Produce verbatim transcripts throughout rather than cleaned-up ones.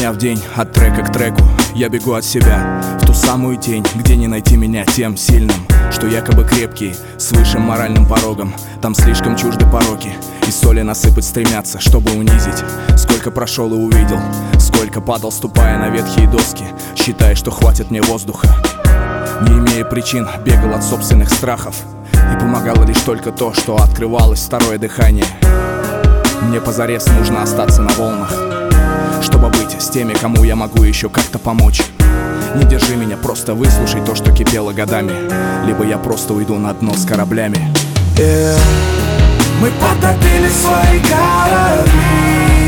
дня в день, от трека к треку я бегу от себя в ту самую тень, где не найти меня тем сильным, что якобы крепкий, с высшим моральным порогом. Там слишком чужды пороки, и соли насыпать стремятся, чтобы унизить. Сколько прошел и увидел, сколько падал, ступая на ветхие доски, считая, что хватит мне воздуха. Не имея причин, бегал от собственных страхов, и помогало лишь только то, что открывалось второе дыхание. Мне позарез нужно остаться на волнах, чтобы быть с теми, кому я могу еще как-то помочь. Не держи меня, просто выслушай то, что кипело годами, либо я просто уйду на дно с кораблями. Yeah. Мы потопили свои корабли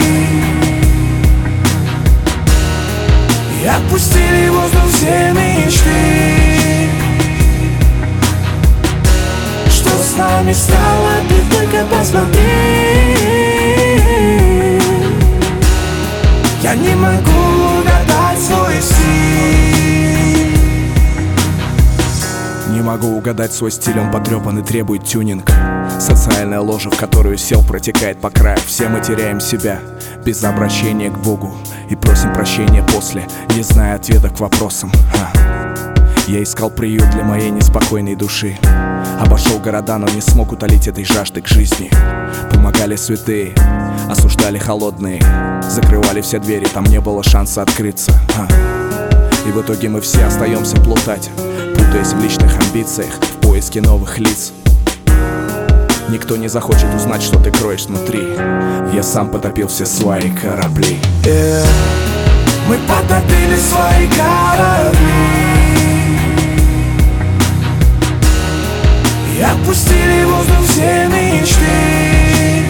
и отпустили в воздух все мечты. Что с нами стало, ты только посмотри. Я не могу угадать свой стиль. Не могу угадать свой стиль, он потрепан и требует тюнинг. Социальная ложа, в которую сел, протекает по краю. Все мы теряем себя без обращения к Богу и просим прощения после, не зная ответа к вопросам. Ха. Я искал приют для моей неспокойной души, обошел города, но не смог утолить этой жажды к жизни. Помогали святые, осуждали холодные, закрывали все двери, там не было шанса открыться. Ха. И в итоге мы все остаемся плутать, путаясь в личных амбициях, в поиске новых лиц. Никто не захочет узнать, что ты кроешь внутри. Я сам потопил все свои корабли. Yeah. Мы потопили свои корабли и отпустили в воздух все мечты.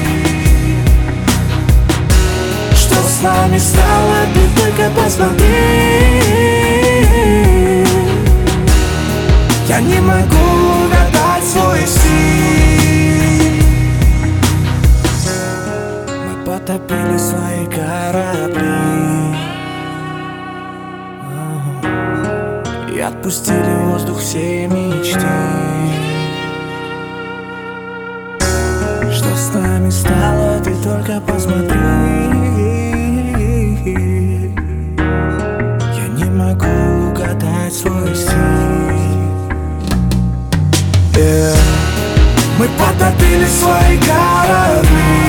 Что с нами стало, ты только посмотри. Я не могу угадать свой стиль. Мы потопили свои корабли и отпустили в воздух все мечты. Что с нами стало, ты только посмотри. Я не могу угадать свой стиль. Yeah. Мы потопили свои корабли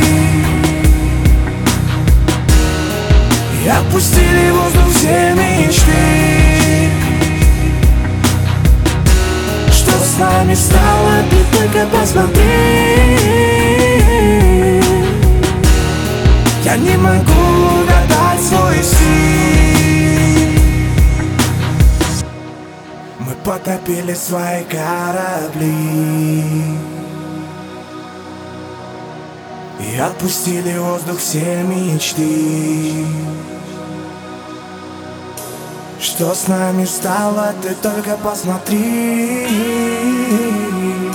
и отпустили в воздух все мечты. Что с нами стало, ты только посмотри. Я не могу угадать свой стиль. Мы потопили свои корабли и отпустили в воздух все мечты. Что с нами стало, ты только посмотри.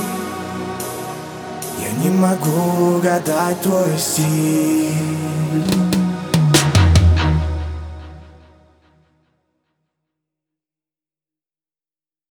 Я не могу угадать твой стиль.